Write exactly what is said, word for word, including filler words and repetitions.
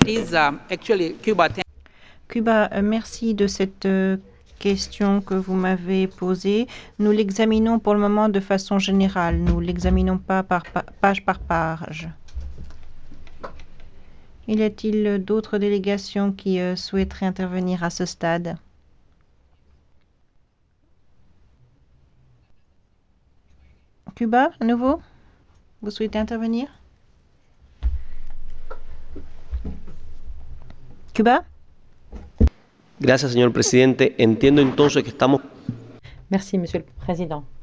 is um, actually Cuba. Cuba, euh, merci de cette euh, question que vous m'avez posée. Nous l'examinons pour le moment de façon générale. Nous l'examinons pas par pa- page par page. Y a-t-il d'autres délégations qui euh, souhaiteraient intervenir à ce stade? Cuba, à nouveau? Vous souhaitez intervenir? Cuba? Gracias, señor presidente. Entiendo entonces que estamos. Merci, Monsieur le Président.